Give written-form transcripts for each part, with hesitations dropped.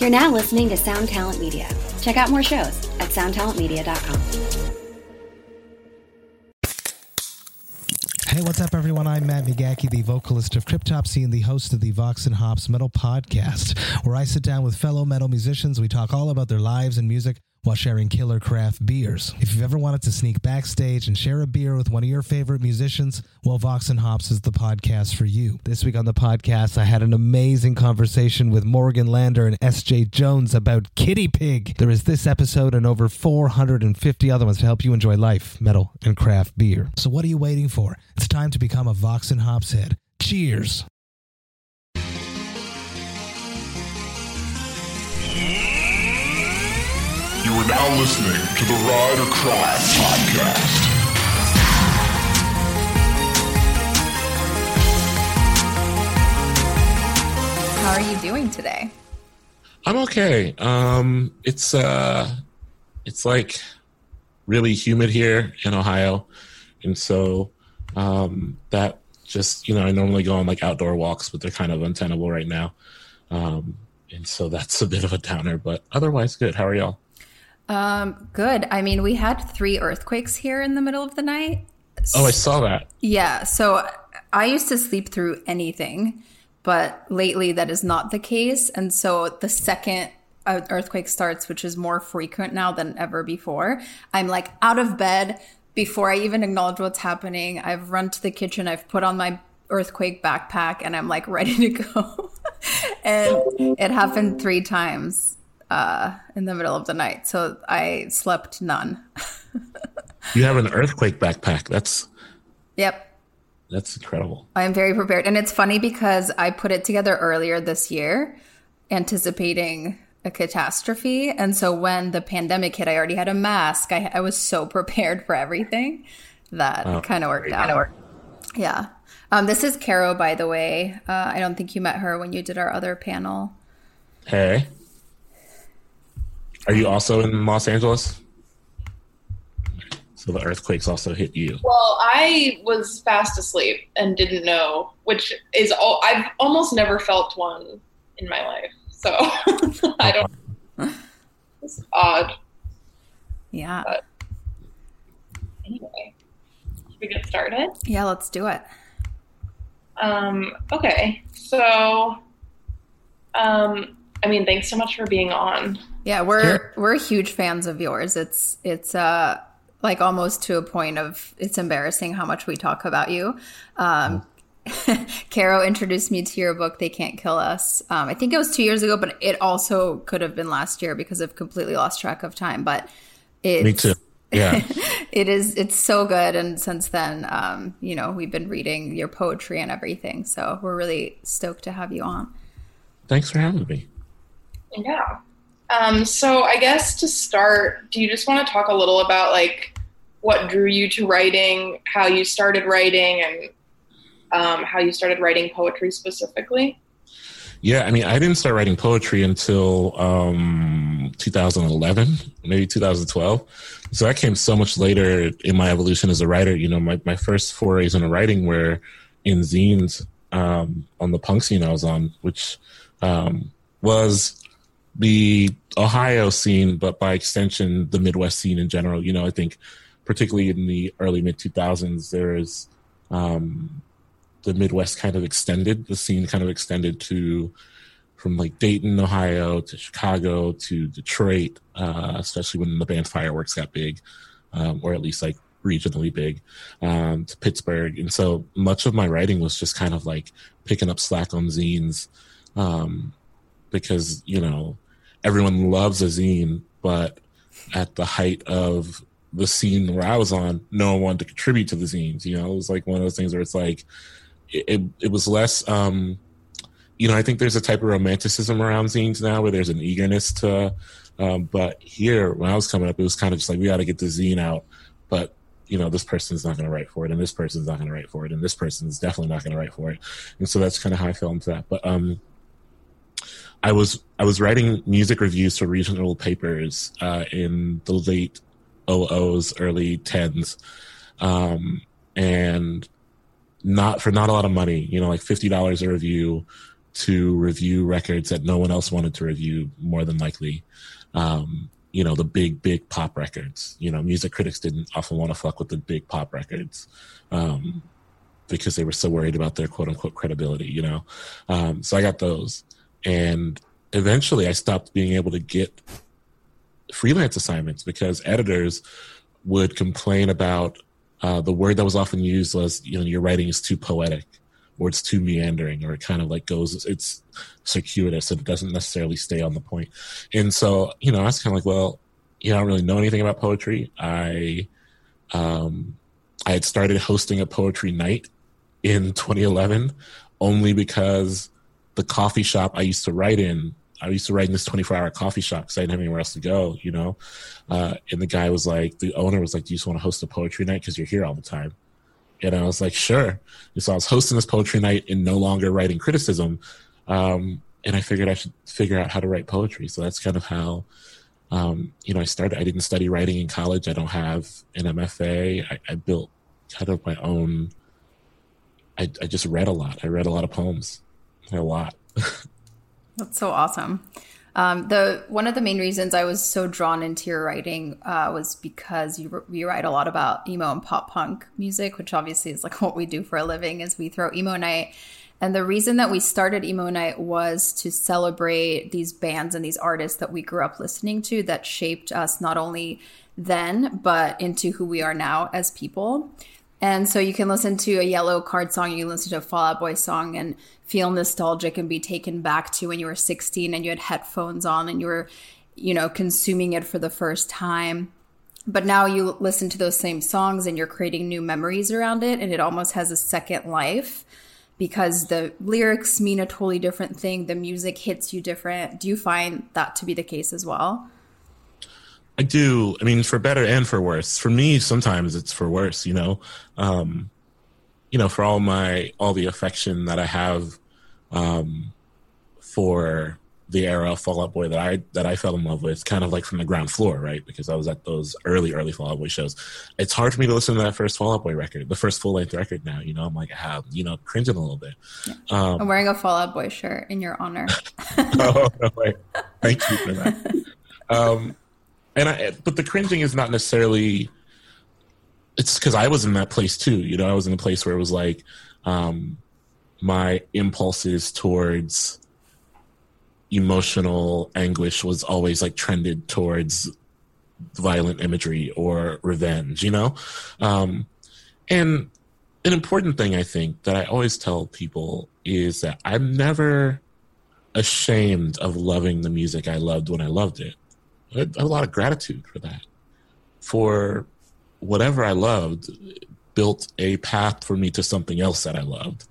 You're now listening to Sound Talent Media. Check out more shows at soundtalentmedia.com. Hey, what's up, everyone? I'm Matt McGachy, the vocalist of Cryptopsy and the host of the Vox and Hops Metal Podcast, where I sit down with fellow metal musicians. We talk all about their lives and music while sharing killer craft beers. If you've ever wanted to sneak backstage and share a beer with one of your favorite musicians, well, Vox and Hops is the podcast for you. This week on the podcast, I had an amazing conversation with Morgan Lander and S.J. Jones about Kitty Pig. There is this episode and over 450 other ones to help you enjoy life, metal, and craft beer. So what are you waiting for? It's time to become a Vox and Hops head. Cheers! You are now listening to the Ride or Cry podcast. How are you doing today? I'm okay. It's like really humid here in Ohio, and so that just, I normally go on like outdoor walks, but they're kind of untenable right now, and so that's a bit of a downer. But otherwise, good. How are y'all? Good. I mean, we had 3 earthquakes here in the middle of the night. Oh, I saw that. Yeah. So I used to sleep through anything, but lately that is not the case. And so the second earthquake starts, which is more frequent now than ever before, I'm like out of bed before I even acknowledge what's happening. I've run to the kitchen. I've put on my earthquake backpack and I'm like ready to go. And it happened 3 times. In the middle of the night. So I slept none. You have an earthquake backpack. Yep. That's incredible. I'm very prepared. And it's funny because I put it together earlier this year, anticipating a catastrophe. And so when the pandemic hit, I already had a mask. I was so prepared for everything that kind of worked out. Yeah. This is Caro, by the way. I don't think you met her when you did our other panel. Hey. Are you also in Los Angeles? So the earthquakes also hit you. Well, I was fast asleep and didn't know, which is I've almost never felt one in my life. So I don't. It's odd. Yeah. But anyway, should we get started? Yeah, let's do it. Okay. So, thanks so much for being on. Yeah, we're huge fans of yours. It's like almost to a point of it's embarrassing how much we talk about you. Caro introduced me to your book, They Can't Kill Us. I think it was 2 years ago, but it also could have been last year because I've completely lost track of time. But me too. Yeah, it's so good. And since then, we've been reading your poetry and everything. So we're really stoked to have you on. Thanks for having me. Yeah. So I guess to start, do you just want to talk a little about like what drew you to writing, how you started writing, and how you started writing poetry specifically? Yeah, I didn't start writing poetry until 2011, maybe 2012. So that came so much later in my evolution as a writer. My first forays into writing were in zines on the punk scene I was on, which was the Ohio scene, but by extension, the Midwest scene in general. I think particularly in the early mid-2000s, there's the Midwest kind of extended, the scene kind of extended from like Dayton, Ohio to Chicago to Detroit, especially when the band Fireworks got big, or at least like regionally big, to Pittsburgh. And so much of my writing was just kind of like picking up slack on zines, because, everyone loves a zine, but at the height of the scene where I was on, no one wanted to contribute to the zines. It was like one of those things where it's like, it was less, I think there's a type of romanticism around zines now where there's an eagerness to, but here, when I was coming up, it was kind of just like, we got to get the zine out, but this person's not going to write for it, and this person's not going to write for it, and this person's definitely not going to write for it. And so that's kind of how I fell into that. But, I was writing music reviews for regional papers in the late 00s, early 10s, and not a lot of money. Like $50 a review, to review records that no one else wanted to review, more than likely. You know, the big pop records. You know, music critics didn't often want to fuck with the big pop records because they were so worried about their quote unquote credibility, you know? So I got those. And eventually I stopped being able to get freelance assignments because editors would complain about the word that was often used was, you know, your writing is too poetic, or it's too meandering, or it kind of like goes, it's circuitous and it doesn't necessarily stay on the point. And so, you know, I was kind of like, well, you know, I don't really know anything about poetry. I had started hosting a poetry night in 2011 only because the coffee shop I used to write in this 24-hour coffee shop because I didn't have anywhere else to go, you know? And the guy was like, the owner was like, do you just want to host a poetry night because you're here all the time? And I was like, sure. And so I was hosting this poetry night and no longer writing criticism. And I figured I should figure out how to write poetry. So that's kind of how, you know, I started. I didn't study writing in college. I don't have an MFA. I built kind of my own. I just read a lot. I read a lot of poems, a lot. That's so awesome. One of the main reasons I was so drawn into your writing was because you write a lot about emo and pop punk music, which obviously is like what we do for a living is we throw emo night. And the reason that we started emo night was to celebrate these bands and these artists that we grew up listening to that shaped us not only then, but into who we are now as people. And so you can listen to a Yellow Card song, you can listen to a Fall Out Boy song and feel nostalgic and be taken back to when you were 16 and you had headphones on and you were, you know, consuming it for the first time. But now you listen to those same songs and you're creating new memories around it, and it almost has a second life because the lyrics mean a totally different thing. The music hits you different. Do you find that to be the case as well? I do. I mean, for better and for worse. For me, sometimes it's for worse, you know. You know, for all the affection that I have for the era of Fall Out Boy that I fell in love with, kind of like from the ground floor, right? Because I was at those early Fall Out Boy shows. It's hard for me to listen to that first Fall Out Boy record, the first full length record now. You know, I'm like, you know, cringing a little bit. Yeah. I'm wearing a Fall Out Boy shirt in your honor. Oh, no way. Thank you for that. But the cringing is not necessarily, it's because I was in that place too. You know, I was in a place where it was like, my impulses towards emotional anguish was always like trended towards violent imagery or revenge, you know? And an important thing I think that I always tell people is that I'm never ashamed of loving the music I loved when I loved it. I had a lot of gratitude for that. For whatever I loved, it built a path for me to something else that I loved.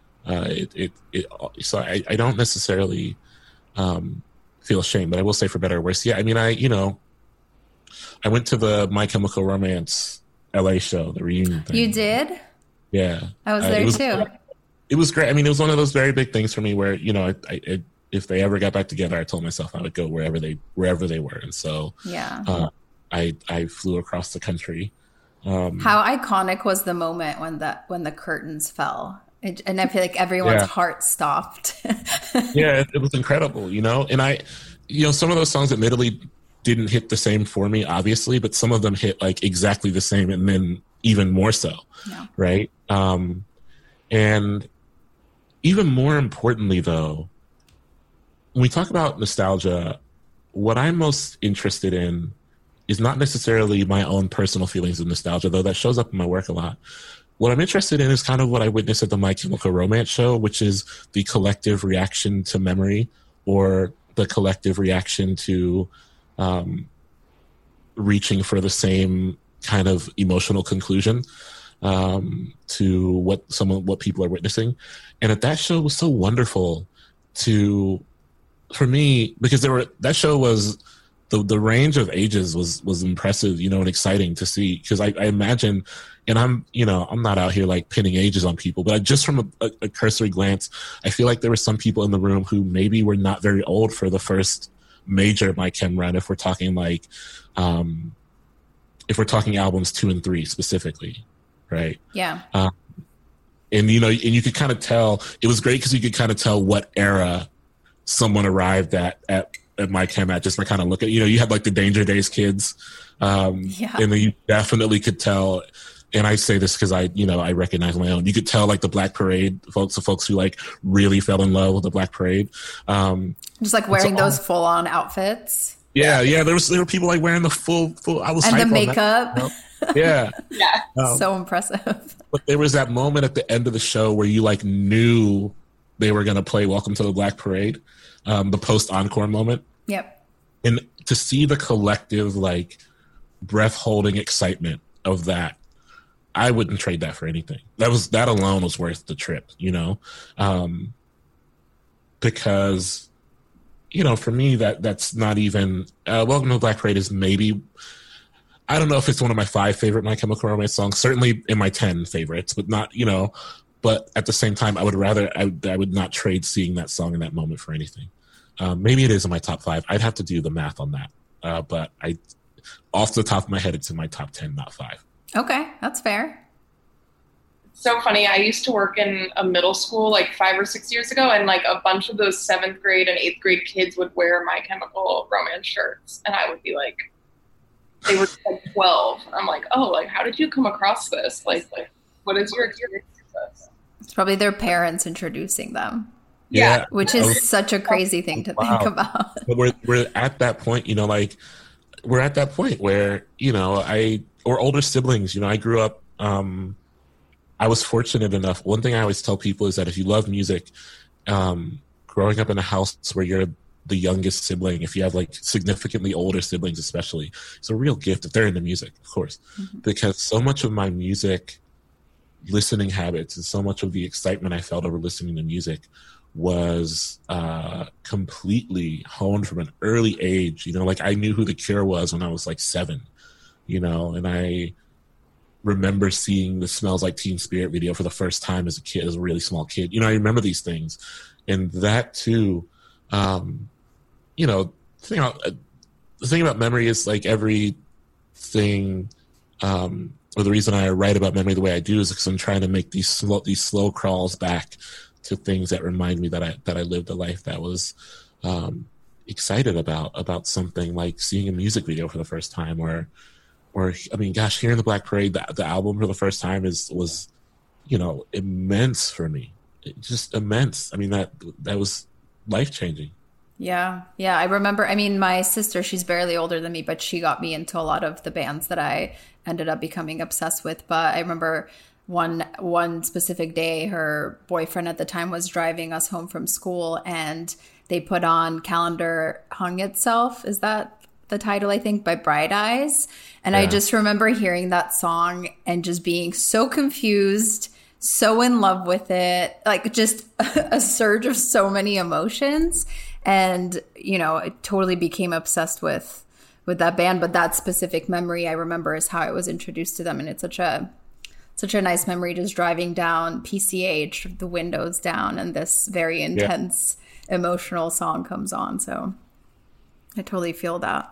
So I don't necessarily feel ashamed, but I will say for better or worse. Yeah, I mean, I went to the My Chemical Romance LA show, the reunion thing. You did? Yeah. I was there too. It was great. I mean, it was one of those very big things for me where, you know, if they ever got back together, I told myself I would go wherever they were. And so yeah, I flew across the country. How iconic was the moment when the curtains fell? And I feel like everyone's heart stopped. Yeah, it was incredible, you know? And some of those songs admittedly didn't hit the same for me, obviously, but some of them hit like exactly the same and then even more so, right? And even more importantly, though, when we talk about nostalgia, what I'm most interested in is not necessarily my own personal feelings of nostalgia, though that shows up in my work a lot. What I'm interested in is kind of what I witnessed at the My Chemical Romance show, which is the collective reaction to memory or the collective reaction to reaching for the same kind of emotional conclusion to what people are witnessing. And at that show, it was so wonderful for me, because that show was the range of ages was impressive, you know, and exciting to see. Because I imagine, and I'm not out here like pinning ages on people, but just from a cursory glance, I feel like there were some people in the room who maybe were not very old for the first major My Chem run. If we're talking like, if we're talking albums 2 and 3 specifically, right? Yeah. And, you know, and you could kind of tell, it was great because you could kind of tell what era someone arrived at My Chem at just by kind of looking. You know, you had like the Danger Days kids, and then you definitely could tell. And I say this because I recognize my own. You could tell like the Black Parade folks, the folks who like really fell in love with the Black Parade, just like wearing those full on outfits. Yeah. There were people like wearing the full. I was and hype the on makeup. That, you know? Yeah. So impressive. But there was that moment at the end of the show where you like knew they were going to play Welcome to the Black Parade, the post encore moment. Yep. And to see the collective like breath holding excitement of that, I wouldn't trade that for anything. That alone was worth the trip, you know, because, you know, for me that's not even Welcome to the Black Parade is maybe, I don't know if it's one of my 5 favorite My Chemical Romance songs, certainly in my 10 favorites, but not, you know, but at the same time, I would not trade seeing that song in that moment for anything. Maybe it is in my top 5. I'd have to do the math on that. But off the top of my head, it's in my top 10, not 5. Okay, that's fair. So funny. I used to work in a middle school like 5 or 6 years ago, and like a bunch of those 7th grade and 8th grade kids would wear My Chemical Romance shirts, and I would be like, they were like 12. I'm like, oh, like how did you come across this? Like what is your experience with this? It's probably their parents introducing them. Yeah. Which is such a crazy thing to think about. But we're at that point, you know, like we're at that point where, you know, or older siblings, you know, I grew up, I was fortunate enough. One thing I always tell people is that if you love music, growing up in a house where you're the youngest sibling, if you have like significantly older siblings especially, it's a real gift if they're into music, of course. Mm-hmm. Because so much of my music listening habits and so much of the excitement I felt over listening to music was completely honed from an early age. You know, like I knew who The Cure was when I was like 7, you know, and I remember seeing the Smells Like Teen Spirit video for the first time as a kid, as a really small kid. You know, I remember these things. And that too, you know, the thing about memory is like everything, or the reason I write about memory the way I do is because I'm trying to make these slow crawls back to things that remind me that I lived a life that was excited about something, like seeing a music video for the first time, or I mean, gosh, hearing the Black Parade, the album for the first time was, you know, immense for me. Just immense. I mean, that was life-changing. Yeah. I remember, I mean, my sister, she's barely older than me, but she got me into a lot of the bands that I ended up becoming obsessed with. But I remember one specific day, her boyfriend at the time was driving us home from school, and they put on Calendar Hung Itself. Is that the title, I think, by Bright Eyes? And I just remember hearing that song and just being so confused, so in love with it, like just a surge of so many emotions. And, you know, I totally became obsessed with that band. But that specific memory I remember is how I was introduced to them. And it's such a nice memory, just driving down PCH, the windows down, and this very intense emotional song comes on. So I totally feel that.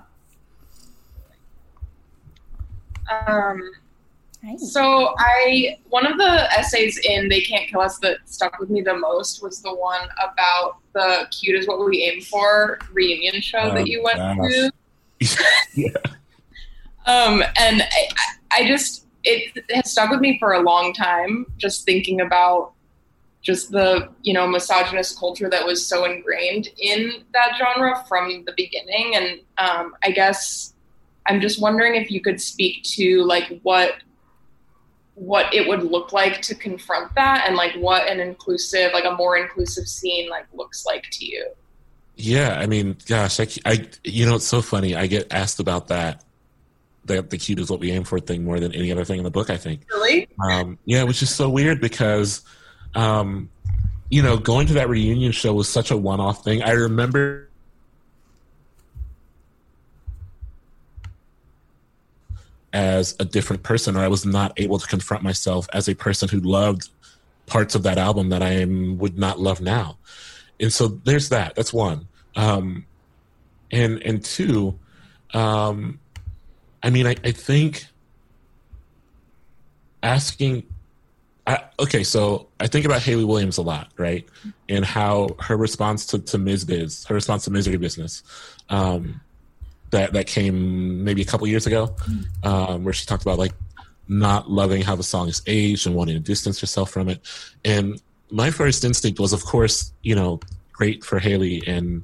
So one of the essays in They Can't Kill Us that stuck with me the most was the one about the Cute Is What We Aim For reunion show that you went to. And I just, it has stuck with me for a long time, just thinking about just the, you know, misogynist culture that was so ingrained in that genre from the beginning. And I guess I'm just wondering if you could speak to like what it would look like to confront that, and like what an inclusive, like a more inclusive scene like looks like to you. Yeah, I mean, gosh, I you know, it's so funny. I get asked about that, the Cute Is What We Aim For thing more than any other thing in the book, I think. Really? Yeah, which is so weird because, you know, going to that reunion show was such a one-off thing. I remember as a different person, or I was not able to confront myself as a person who loved parts of that album that I would not love now. And so there's that. That's one. And two, I mean, I think asking Okay, so I think about Hayley Williams a lot, right? And how her response to Ms. Biz, her response to Misery Business, that came maybe a couple years ago, where she talked about like not loving how the song is aged and wanting to distance herself from it. And my first instinct was, of course, you know, great for Hayley. And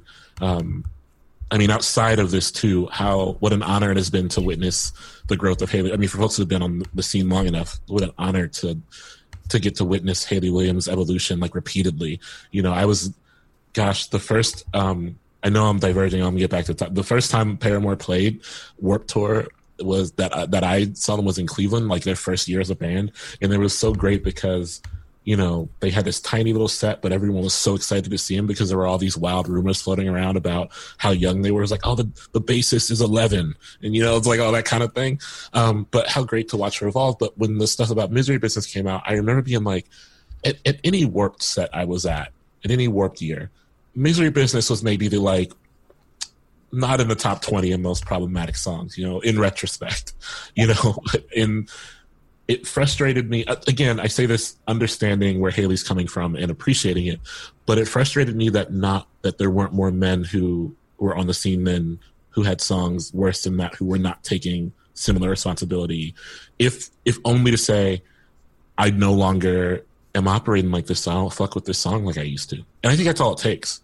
I mean, outside of this too, what an honor it has been to witness the growth of Hayley. I mean, for folks who've been on the scene long enough, what an honor to get to witness Hayley Williams' evolution, like repeatedly. You know, the first, I know I'm diverging. I'm gonna get back to the top. The first time Paramore played Warped Tour was that I saw them was in Cleveland, like their first year as a band. And it was so great because, you know, they had this tiny little set, but everyone was so excited to see him because there were all these wild rumors floating around about how young they were. It was like, oh, the bassist is 11. And, you know, it's like all that kind of thing. But how great to watch her evolve. But when the stuff about Misery Business came out, I remember being like, at any Warped set I was at any Warped year, Misery Business was maybe the like, not in the top 20 and most problematic songs, you know, in retrospect, you know, and it frustrated me. Again, I say this understanding where Hayley's coming from and appreciating it, but it frustrated me that there weren't more men who were on the scene then who had songs worse than that, who were not taking similar responsibility. If only to say, I no longer am operating like this, so I don't fuck with this song like I used to. And I think that's all it takes.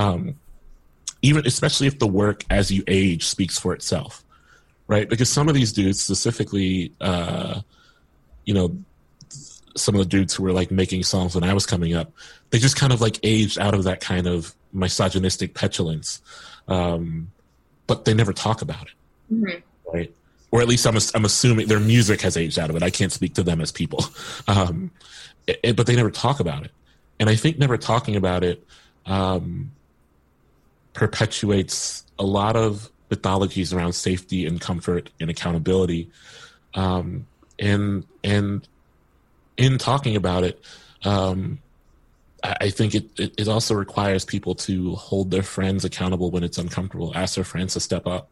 Even especially if the work as you age speaks for itself, right? Because some of these dudes, specifically, you know, some of the dudes who were like making songs when I was coming up, they just kind of like aged out of that kind of misogynistic petulance, but they never talk about it, right? Or at least I'm assuming their music has aged out of it. I can't speak to them as people, but they never talk about it. And I think never talking about it perpetuates a lot of mythologies around safety and comfort and accountability. And in talking about it, I think it also requires people to hold their friends accountable when it's uncomfortable, ask their friends to step up.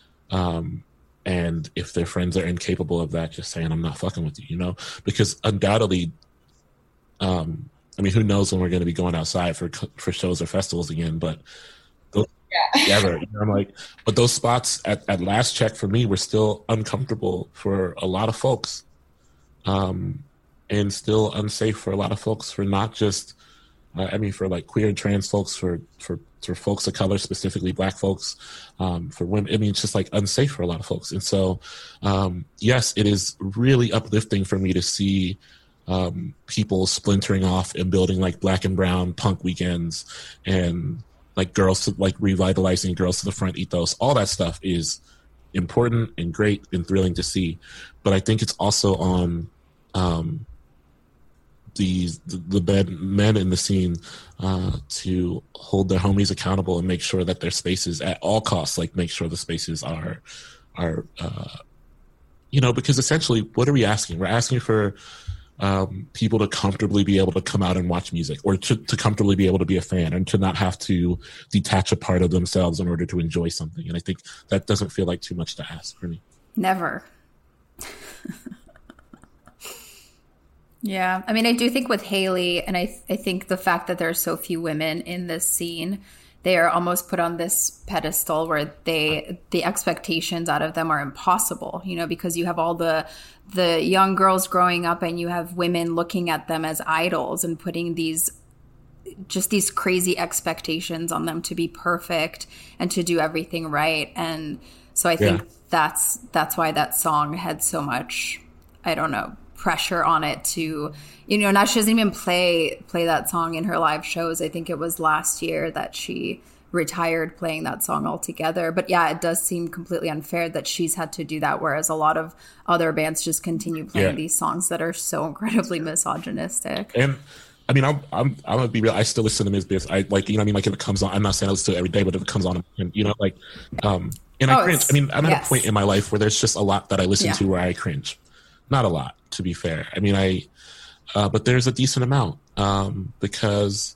And if their friends are incapable of that, just saying, I'm not fucking with you, you know, because undoubtedly, I mean, who knows when we're going to be going outside for shows or festivals again, but ever, you know, I'm like, but those spots at last check for me were still uncomfortable for a lot of folks, and still unsafe for a lot of folks, for not just, I mean, for like queer and trans folks, for folks of color, specifically Black folks, for women. I mean, it's just like unsafe for a lot of folks. And so, yes, it is really uplifting for me to see people splintering off and building like Black and brown punk weekends and like girls to like revitalizing Girls to the Front ethos. All that stuff is important and great and thrilling to see. But I think it's also on the men in the scene to hold their homies accountable and make sure that their spaces at all costs, like make sure the spaces are you know, because essentially what are we asking? We're asking for people to comfortably be able to come out and watch music, or to comfortably be able to be a fan, and to not have to detach a part of themselves in order to enjoy something. And I think that doesn't feel like too much to ask for me. Never. Yeah. I mean, I do think with Hayley, and I think the fact that there are so few women in this scene, they are almost put on this pedestal where the expectations out of them are impossible, you know, because you have all the young girls growing up and you have women looking at them as idols and putting these crazy expectations on them to be perfect and to do everything right. And so I think that's why that song had so much, I don't know, pressure on it to, you know, now she doesn't even play that song in her live shows. I think it was last year that she retired playing that song altogether. But yeah, it does seem completely unfair that she's had to do that, whereas a lot of other bands just continue playing these songs that are so incredibly misogynistic. And I mean, I'm gonna be real. I still listen to Ms. Biz. I like, you know what I mean? Like if it comes on, I'm not saying I listen to it every day, but if it comes on, and you know, like, and I cringe. I mean, I'm at a point in my life where there's just a lot that I listen to where I cringe. Not a lot, to be fair. I mean, but there's a decent amount, because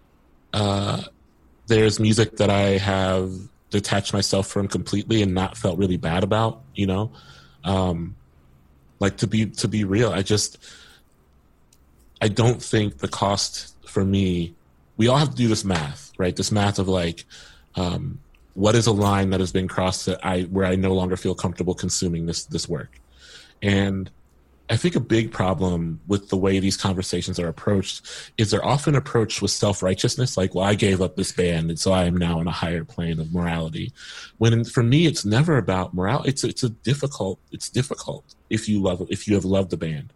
there's music that I have detached myself from completely and not felt really bad about, you know? Like to be real, I don't think the cost for me, we all have to do this math, right? This math of like, what is a line that has been crossed where I no longer feel comfortable consuming this work? And I think a big problem with the way these conversations are approached is they're often approached with self-righteousness, like, well, I gave up this band, and so I am now on a higher plane of morality. When for me, it's never about morality. It's difficult if you have loved the band.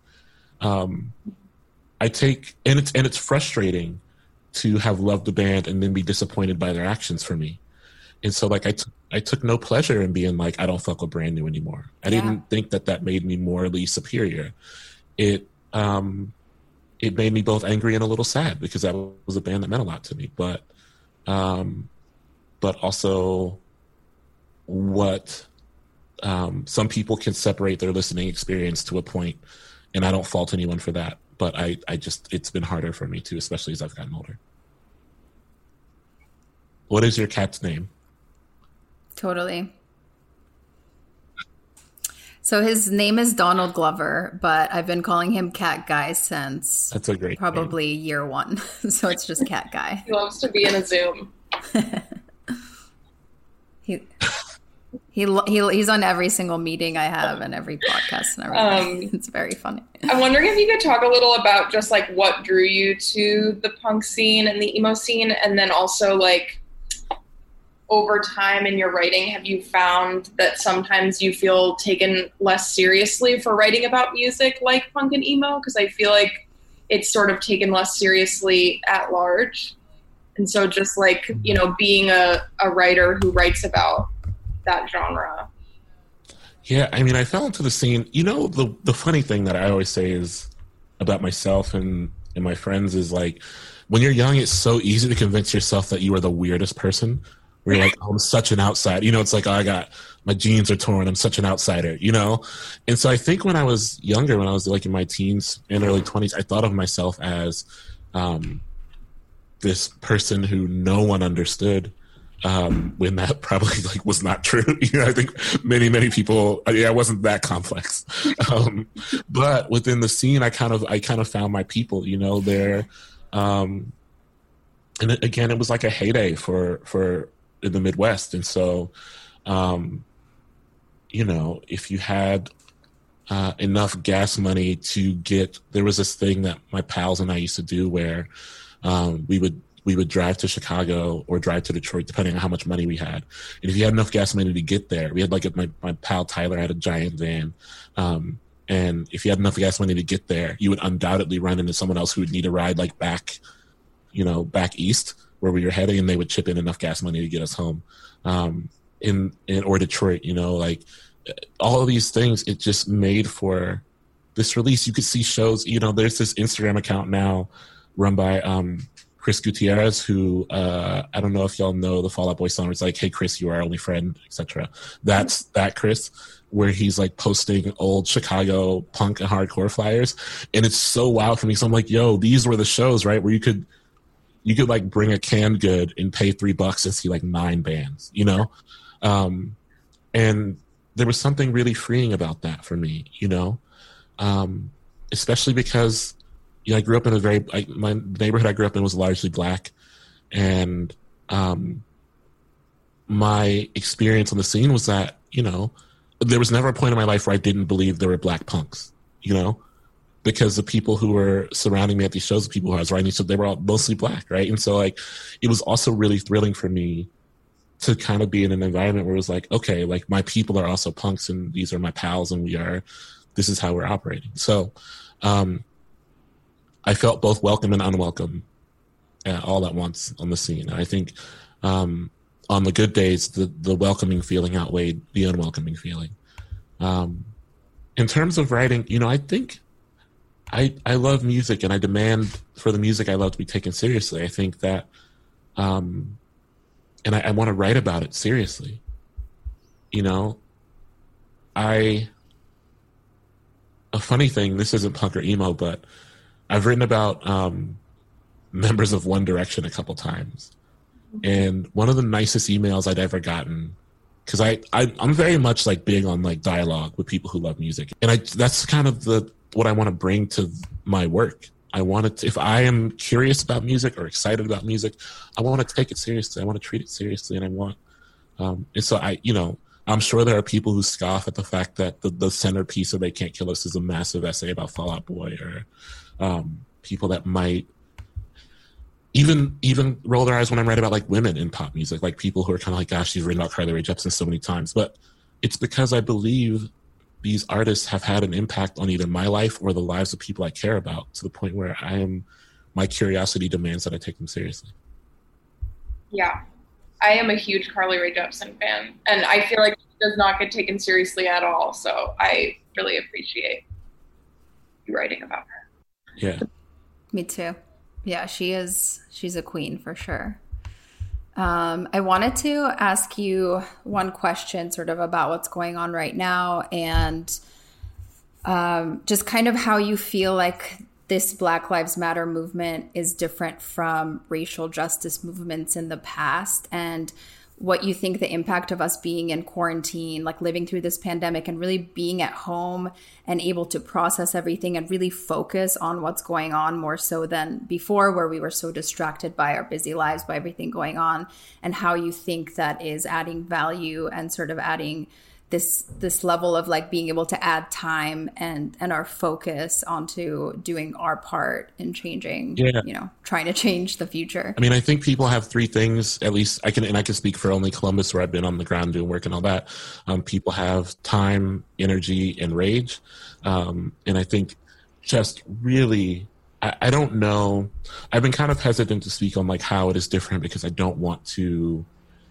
It's frustrating to have loved the band and then be disappointed by their actions for me. And so, like, I took no pleasure in being like, I don't fuck with Brand New anymore. I didn't think that made me morally superior. It made me both angry and a little sad because that was a band that meant a lot to me. But also what some people can separate their listening experience to a point, and I don't fault anyone for that. But it's been harder for me too, especially as I've gotten older. What is your cat's name? Totally. So his name is Donald Glover, but I've been calling him Cat Guy since that's a great probably name. Year one. So it's just Cat Guy. He loves to be in a Zoom. He's on every single meeting I have and every podcast and everything. It's very funny. I'm wondering if you could talk a little about just like what drew you to the punk scene and the emo scene, and then also like over time in your writing, have you found that sometimes you feel taken less seriously for writing about music like punk and emo? Because I feel like it's sort of taken less seriously at large. And so just like, you know, being a writer who writes about that genre. Yeah, I mean, I fell into the scene. You know, the funny thing that I always say is about myself and my friends is like, when you're young, it's so easy to convince yourself that you are the weirdest person. Where you're like, oh, I'm such an outsider. You know, it's like, oh, my jeans are torn. I'm such an outsider, you know? And so I think when I was younger, when I was like in my teens and early 20s, I thought of myself as this person who no one understood. When that probably like was not true. You know, I think many people, I wasn't that complex. But within the scene, I kind of found my people, you know, there. And again, it was like a heyday for in the Midwest. And so, you know, if you had enough gas money to there was this thing that my pals and I used to do where we would drive to Chicago or drive to Detroit, depending on how much money we had. And if you had enough gas money to get there, we had like my pal Tyler had a giant van. And if you had enough gas money to get there, you would undoubtedly run into someone else who would need a ride like back east where we were heading, and they would chip in enough gas money to get us home. Or Detroit, you know, like all of these things, it just made for this release. You could see shows, you know, there's this Instagram account now run by Chris Gutierrez, who I don't know if y'all know the Fall Out Boy song. It's like, "Hey Chris, you are our only friend," etc. That's that Chris, where he's like posting old Chicago punk and hardcore flyers, and it's so wild for me. So I'm like, yo, these were the shows, right, where you could like bring a canned good and pay $3 and see like 9 bands, you know, and there was something really freeing about that for me, you know, especially because. You know, I grew up in my neighborhood I grew up in was largely black, and my experience on the scene was that, you know, there was never a point in my life where I didn't believe there were black punks, you know, because the people who were surrounding me at these shows, the people who I was writing, so they were all mostly black, right? And so like, it was also really thrilling for me to kind of be in an environment where it was like, okay, like my people are also punks, and these are my pals, and this is how we're operating. So, I felt both welcome and unwelcome all at once on the scene. And I think on the good days, the welcoming feeling outweighed the unwelcoming feeling. In terms of writing, you know, I think I love music, and I demand for the music I love to be taken seriously. I think that, and I want to write about it seriously. You know, a funny thing, this isn't punk or emo, but I've written about members of One Direction a couple times. And one of the nicest emails I'd ever gotten, because I'm very much like big on like dialogue with people who love music. And that's kind of what I want to bring to my work, I want to, if I am curious about music or excited about music, I want to take it seriously. I want to treat it seriously. And I want, and so I'm sure there are people who scoff at the fact that the centerpiece of They Can't Kill Us is a massive essay about Fall Out Boy, or people that might even roll their eyes when I write about like women in pop music, like people who are kind of like, gosh, she's written about Carly Rae Jepsen so many times. But it's because I believe these artists have had an impact on either my life or the lives of people I care about, to the point where my curiosity demands that I take them seriously. Yeah. I am a huge Carly Rae Jepsen fan, and I feel like she does not get taken seriously at all. So I really appreciate you writing about her. Yeah. Me too. Yeah, she's a queen for sure. I wanted to ask you one question sort of about what's going on right now, and just kind of how you feel like this Black Lives Matter movement is different from racial justice movements in the past, and what you think the impact of us being in quarantine, like living through this pandemic and really being at home and able to process everything and really focus on what's going on more so than before, where we were so distracted by our busy lives, by everything going on, and how you think that is adding value and sort of adding this level of like being able to add time and our focus onto doing our part in changing, trying to change the future. I mean, I think people have three things, at least I can speak for only Columbus, where I've been on the ground doing work and all that. People have time, energy, and rage. And I think just really, I don't know. I've been kind of hesitant to speak on like how it is different, because I don't want to,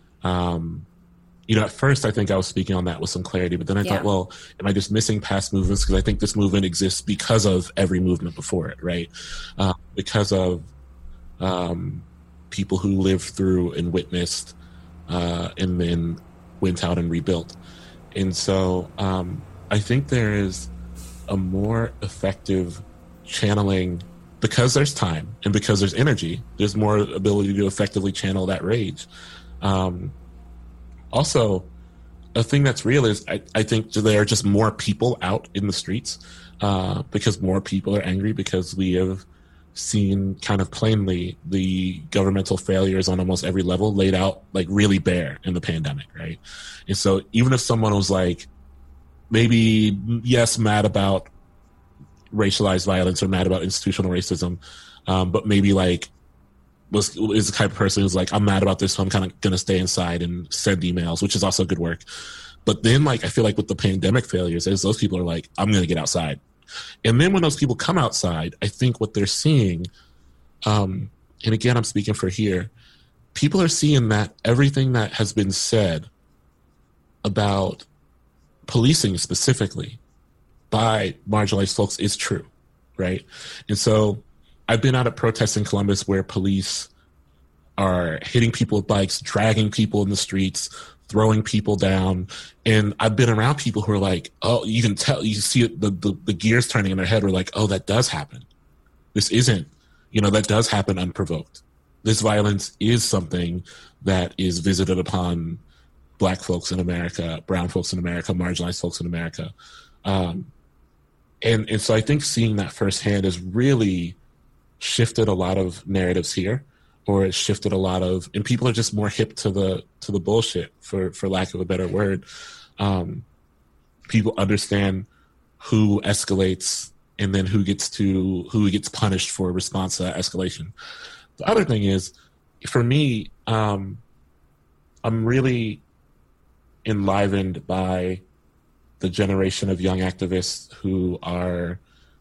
at first I think I was speaking on that with some clarity, but then I thought, well, am I just missing past movements? Because I think this movement exists because of every movement before it, right? Because of people who lived through and witnessed and then went out and rebuilt. And so I think there is a more effective channeling, because there's time and because there's energy, there's more ability to effectively channel that rage. Also, a thing that's real is I think there are just more people out in the streets because more people are angry, because we have seen kind of plainly the governmental failures on almost every level laid out like really bare in the pandemic, right? And so even if someone was like, maybe, yes, mad about racialized violence or mad about institutional racism, but maybe like is the type of person who's like, I'm mad about this, so I'm kind of going to stay inside and send emails, which is also good work. But then like, I feel like with the pandemic failures, is those people are like, I'm going to get outside. And then when those people come outside, I think what they're seeing, and again, I'm speaking for here, people are seeing that everything that has been said about policing specifically by marginalized folks is true, right? And so I've been out at protests in Columbus where police are hitting people with bikes, dragging people in the streets, throwing people down. And I've been around people who are like, oh, you can tell, you see the gears turning in their head. We're like, oh, that does happen. This isn't, that does happen unprovoked. This violence is something that is visited upon Black folks in America, brown folks in America, marginalized folks in America. And so I think seeing that firsthand has really shifted a lot of narratives here, or it shifted a lot of, and people are just more hip to the bullshit, for lack of a better word. People understand who escalates and then who gets punished for response to that escalation. The other thing is, for me, I'm really enlivened by the generation of young activists who are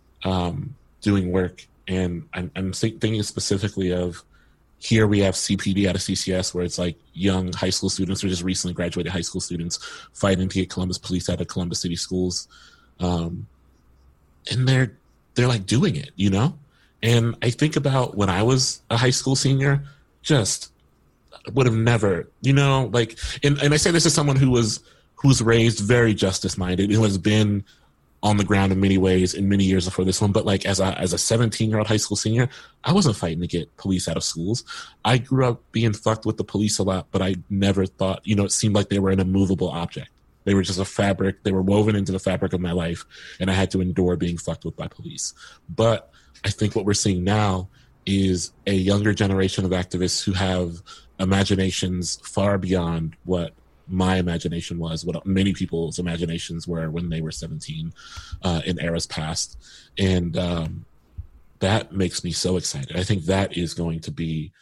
doing work. And I'm thinking specifically of, here we have CPD out of CCS, where it's like young high school students, or just recently graduated high school students, fighting to get Columbus police out of Columbus City schools. And they're like doing it, And I think about when I was a high school senior, just would have never, and I say this as someone who's raised very justice minded, who has been on the ground in many ways in many years before this one. But like as a 17-year-old high school senior, I wasn't fighting to get police out of schools. I grew up being fucked with the police a lot, but I never thought, it seemed like they were an immovable object. They were just a fabric. They were woven into the fabric of my life, and I had to endure being fucked with by police. But I think what we're seeing now is a younger generation of activists who have imaginations far beyond what my imagination was, what many people's imaginations were when they were 17 in eras past. And that makes me so excited. I think that is going to be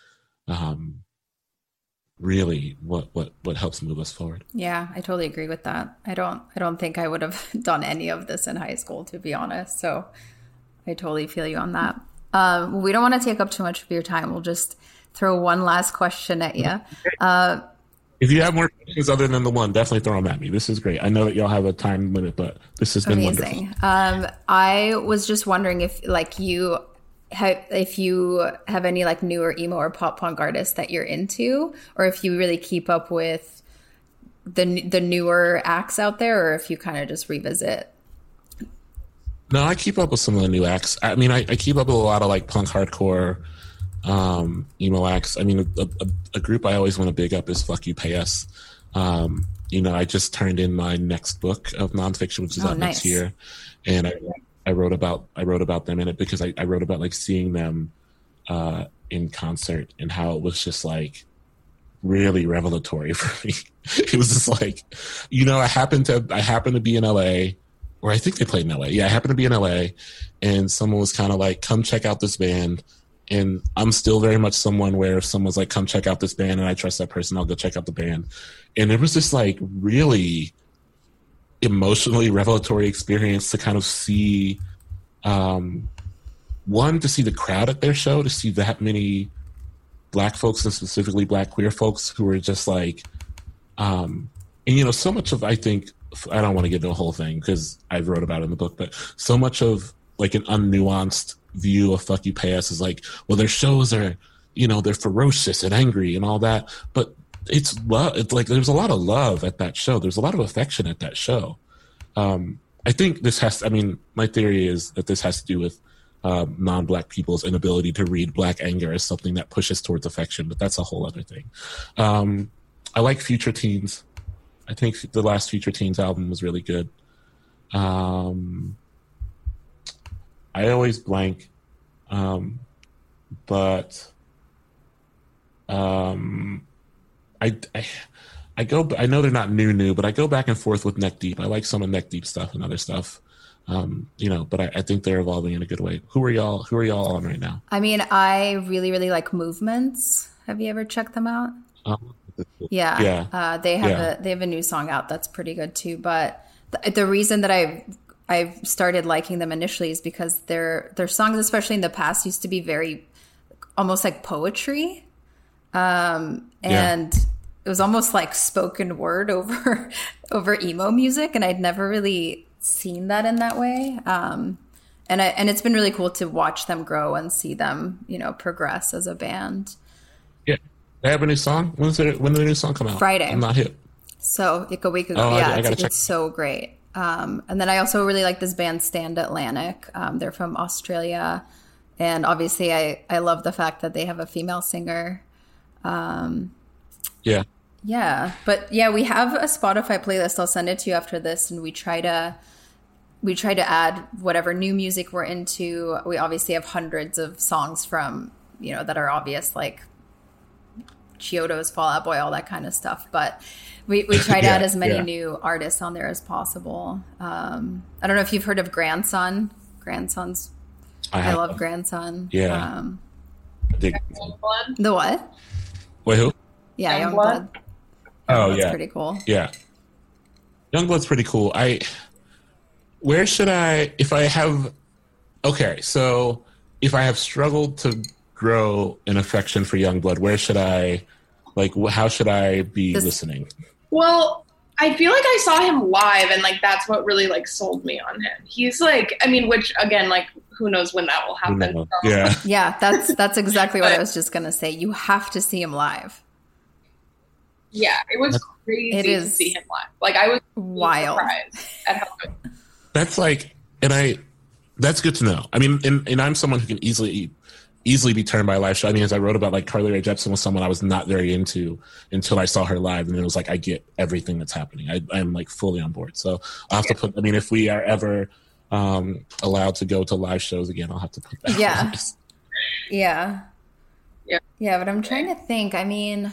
really what helps move us forward. Yeah, I totally agree with that. I don't think I would have done any of this in high school, to be honest. So I totally feel you on that. We don't want to take up too much of your time. We'll just throw one last question at you. If you have more questions other than the one, definitely throw them at me. This is great. I know that y'all have a time limit, but this has been amazing. Wonderful. I was just wondering if you have any like newer emo or pop punk artists that you're into, or if you really keep up with the newer acts out there, or if you kind of just revisit. No, I keep up with some of the new acts. I mean, I keep up with a lot of like punk hardcore emo acts. I mean, a group I always want to big up is Fuck You Pay Us. I just turned in my next book of nonfiction, which is out next year, and I wrote about them in it because I wrote about like seeing them in concert and how it was just like really revelatory for me. It was just like, I happened to be in LA, or I think they played in LA. Yeah, I happened to be in LA, and someone was kind of like, come check out this band. And I'm still very much someone where if someone's like, come check out this band, and I trust that person, I'll go check out the band. And it was this like really emotionally revelatory experience to kind of see, to see the crowd at their show, to see that many Black folks and specifically Black queer folks who were just like, so much of, I think, I don't want to get into a whole thing because I wrote about it in the book, but so much of like an unnuanced view of Fuck You Pay Us is like, well, their shows are, they're ferocious and angry and all that, but it's love. It's like there's a lot of love at that show. There's a lot of affection at that show. I think my theory is that this has to do with non-Black people's inability to read Black anger as something that pushes towards affection, but that's a whole other thing. I like Future Teens. I think the last Future Teens album was really good. I always blank, but I know they're not new, but I go back and forth with Neck Deep. I like some of Neck Deep stuff and other stuff, but I think they're evolving in a good way. Who are y'all on right now? I mean, I really, really like Movements. Have you ever checked them out? Yeah. They have a new song out that's pretty good too. But the reason that I've started liking them initially is because their songs, especially in the past, used to be very almost like poetry. And it was almost like spoken word over emo music. And I'd never really seen that in that way. And it's been really cool to watch them grow and see them, progress as a band. Yeah. They have a new song? When did the new song come out? Friday. I'm not hip. So like a week ago. It's so great. And then I also really like this band Stand Atlantic. They're from Australia. And obviously I love the fact that they have a female singer. Yeah. But yeah, we have a Spotify playlist. I'll send it to you after this. And we try to add whatever new music we're into. We obviously have hundreds of songs from, that are obvious, like Chiodo's Fall Out Boy, all that kind of stuff. But we try to add as many new artists on there as possible. I don't know if you've heard of Grandson. I love Grandson. Yeah. The what? Wait, who? Yeah, Youngblood. Oh, that's yeah. pretty cool. Yeah. Youngblood's pretty cool. So if I have struggled to grow an affection for Youngblood, how should I be listening? Well, I feel like I saw him live, and like that's what really like sold me on him. He's like, which again, like who knows when that will happen? Yeah, that's exactly what I was just gonna say. You have to see him live. Yeah, it was crazy to see him live. Like I was wild surprised at how good. That's like, that's good to know. I mean, and I'm someone who can easily easily be turned by a live show. I mean, as I wrote about, like, Carly Rae Jepsen was someone I was not very into until I saw her live, and it was like, I get everything that's happening. I'm like fully on board. So I'll have to put, I mean, if we are ever allowed to go to live shows again, I'll have to put that Yeah. on this. Yeah. But I'm trying to think. I mean,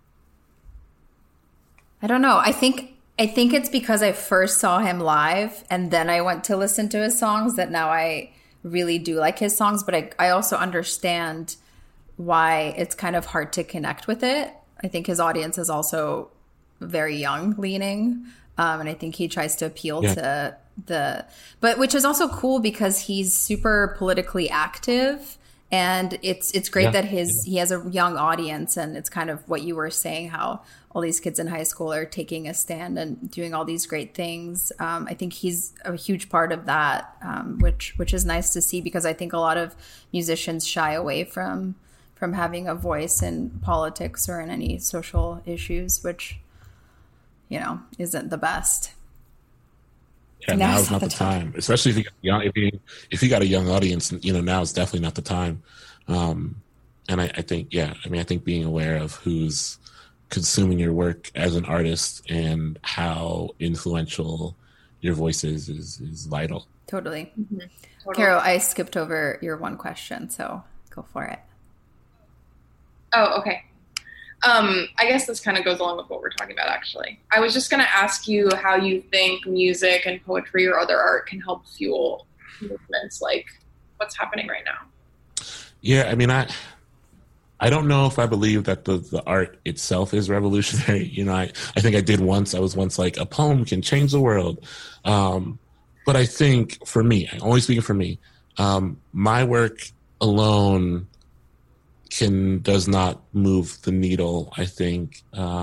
I don't know. I think it's because I first saw him live and then I went to listen to his songs that now I really do like his songs. But I also understand why it's kind of hard to connect with it. I think his audience is also very young leaning. And I think he tries to appeal to but which is also cool because he's super politically active. And it's great that he has a young audience, and it's kind of what you were saying, how all these kids in high school are taking a stand and doing all these great things. I think he's a huge part of that, which is nice to see, because I think a lot of musicians shy away from having a voice in politics or in any social issues, which, you know, isn't the best. Yeah, now's not the time, especially if you got young. If you got a young audience, you know, now is definitely not the time. And I think, I think being aware of who's consuming your work as an artist and how influential your voice is vital. Totally. Mm-hmm. Caro, I skipped over your one question, so go for it. Oh, okay. I guess this kind of goes along with what we're talking about, actually. I was just going to ask you how you think music and poetry or other art can help fuel movements like what's happening right now. Yeah, I mean, I don't know if I believe that the art itself is revolutionary. You know, I think I did once. I was once like, a poem can change the world. But I think for me, only speaking for me, my work alone does not move the needle, I think.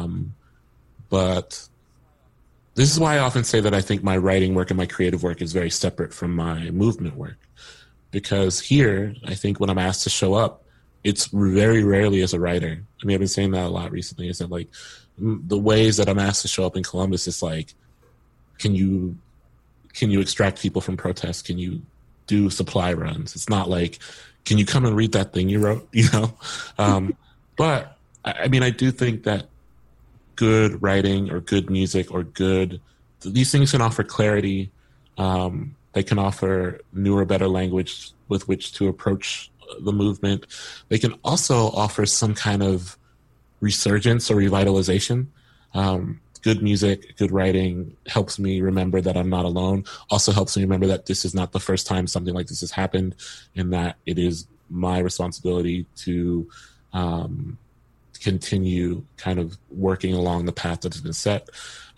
But this is why I often say that I think my writing work and my creative work is very separate from my movement work. Because here, I think when I'm asked to show up, it's very rarely as a writer. I mean, I've been saying that a lot recently, is that, like, the ways that I'm asked to show up in Columbus is like, can you extract people from protests? Can you do supply runs? It's not like, can you come and read that thing you wrote, you know? But I mean, I do think that good writing or good music or these things can offer clarity. They can offer newer, better language with which to approach the movement. They can also offer some kind of resurgence or revitalization. Good music, good writing helps me remember that I'm not alone. Also helps me remember that this is not the first time something like this has happened, and that it is my responsibility to continue kind of working along the path that has been set.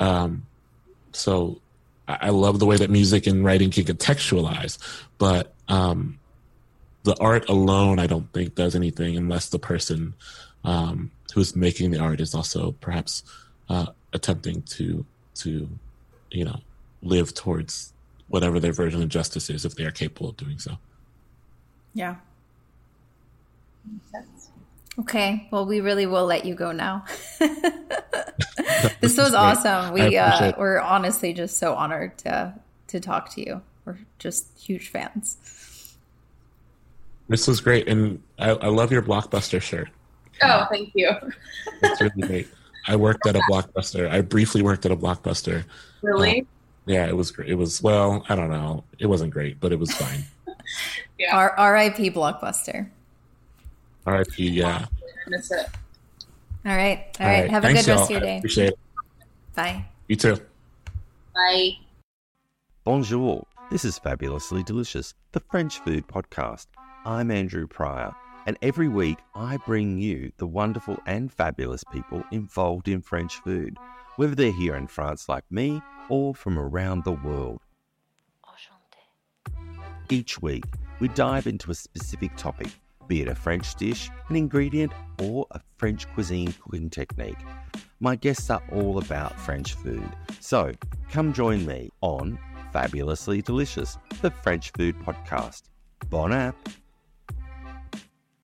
So I love the way that music and writing can contextualize, but the art alone, I don't think does anything unless the person who's making the art is also perhaps attempting to you know, live towards whatever their version of justice is, if they are capable of doing so. Yeah. Okay. Well, we really will let you go now. This was awesome. We're honestly just so honored to talk to you. We're just huge fans. This was great. And I love your Blockbuster shirt. Oh, thank you. It's really great. I worked at a Blockbuster. I briefly worked at a Blockbuster. Really? Yeah, it was great. It was, well, I don't know. It wasn't great, but it was fine. Yeah. R.I.P. Blockbuster. R.I.P. Yeah. I miss it. All right. Have Thanks, a good rest of your day. I appreciate it. Bye. You too. Bye. Bonjour. This is Fabulously Delicious, the French food podcast. I'm Andrew Pryor, and every week I bring you the wonderful and fabulous people involved in French food, whether they're here in France like me or from around the world. Each week, we dive into a specific topic, be it a French dish, an ingredient, or a French cuisine cooking technique. My guests are all about French food, so come join me on Fabulously Delicious, the French food podcast. Bon app!